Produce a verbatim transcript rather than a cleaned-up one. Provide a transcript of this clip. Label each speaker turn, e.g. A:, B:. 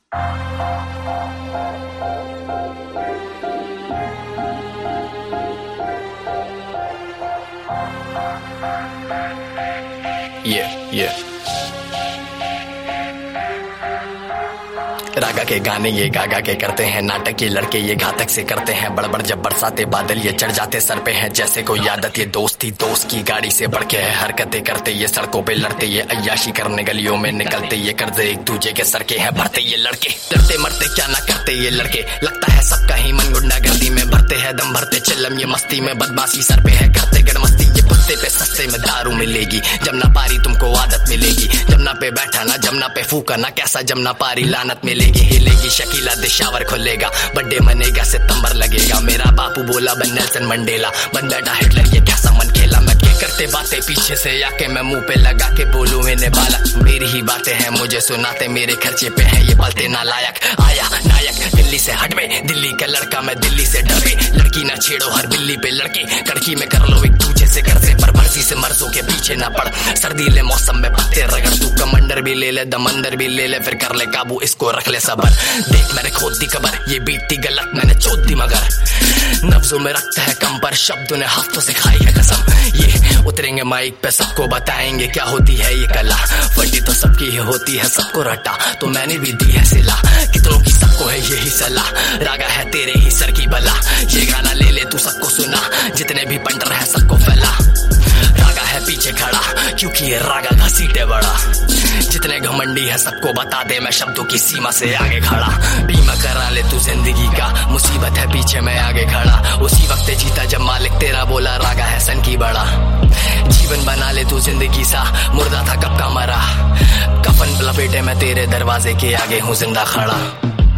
A: Yeah, yeah. रागा के गाने ये गागा के करते हैं नाटक, ये लड़के ये घातक से करते हैं बड़बड़। जब बरसाते बादल ये चढ़ जाते सर पे हैं जैसे कोई आदत, ये दोस्ती दोस्त की गाड़ी से बढ़ के है। हरकतें करते ये सड़कों पे लड़ते, ये अय्याशी करने गलियों में निकलते, ये कर्जे एक दूजे के सर के हैं भरते। ये लड़के लड़ते मरते क्या ना करते ये लड़के, लगता है सबका ही मन गुंडागर्दी में भरते हैं दम भरते चिल्लम ये मस्ती में। बदमाशी सर पे है करते गड़मस्ती, ये कुत्ते पे सस्ते में दारू मिलेगी। जमना पारी तुमको आदत मिलेगी, जमना पे बैठा ना जमना पे फूका ना, कैसा जमना पारी लानत मिलेगी। हिलेगी शकीला दिशावर खुलेगा, बर्थडे मनेगा सितंबर लगेगा। मेरा बापू बोला बन नेल्सन मंडेला, बन बैठा हिटलर ये कैसा मन खेला। मैं क्या करते बातें पीछे से आके मैं मुंह पे लगा के बोलूं इन्हें बालक। मेरी ही बातें हैं मुझे सुनाते, मेरे खर्चे पे हैं ये पलते नालायक। आया नायक दिल्ली से हटवे, दिल्ली का लड़का मैं दिल्ली से डरे। लड़की ना छेड़ो हर बिल्ली पे लड़के, कड़की में कर लो एक दूजे से घर से, पर मर्जी से मर्जों के पीछे ना पड़। सर्दीले मौसम में पत्ते रगड़, तू कमंडर भी ले ले दमंदर भी ले ले, फिर कर ले काबू इसको रख ले सबर। देख मैंने खोद दी कबर, ये बीती गलत मैंने चोद दी मगर। नफ्जों में रखता है कम पर शब्दों ने हफ्तों से खाई है कसम। ये उतरेंगे माइक पे सबको बताएंगे क्या होती है ये कला। फटी तो सबकी ही होती है सबको रटा, तो मैंने भी दी है सिला। कितनों की सबको है यही सलाह, रागा है तेरे ही सर की बला। ये गाना ले ले तू सबको सुना, जितने भी पंटर है सबको फैला। रागा है पीछे खड़ा क्योंकि ये रागा घसीटे बड़ा। जितने घमंडी है सबको बता दे मैं शब्दों की सीमा से आगे खड़ा। बीमा करा ले तू जिंदगी का, मुसीबत है पीछे मैं आगे खड़ा। उसी वक्त जीता जब मालिक तेरा बोला रागा है सन की बड़ा। जीवन बना ले तू जिंदगी सा, मुर्दा था कब का मरा। कफन लपेटे मैं तेरे दरवाजे के आगे हूँ जिंदा खड़ा।